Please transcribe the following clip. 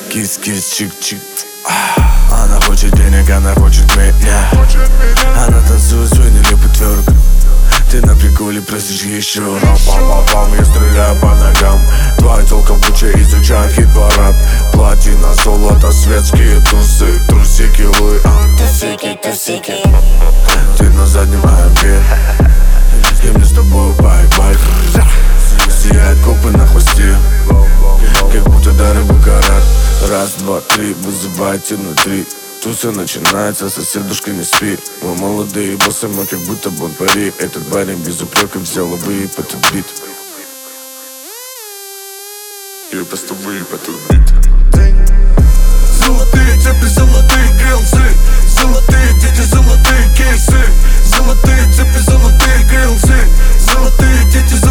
Кис-кис, чик-чик. Она хочет денег, она хочет меня. Она танцует свой нелепый тверк. Ты на приколе просишь еще. Рам-пам-пам-пам, я стреляю по ногам. Твоя тёлка в буче изучает хит-парад. Платина, золото, светские тусы. Трусики, Луи, тусики. Ты на заднем АМГ. И мне с тобой бай-бай. Сияет копы на хвосте, как будто дары Бухарат. Раз, два, три, вызывайте внутри. Туса начинается, соседушка не спи. Мы молодые боссы, мы как будто бонпари. Этот парень без упрека взял выеб этот бит. Я просто выеб этот бит. Золотые цепи, золотые грилсы. Золотые дети, золотые кейсы. Золотые цепи, золотые грилсы. Золотые дети,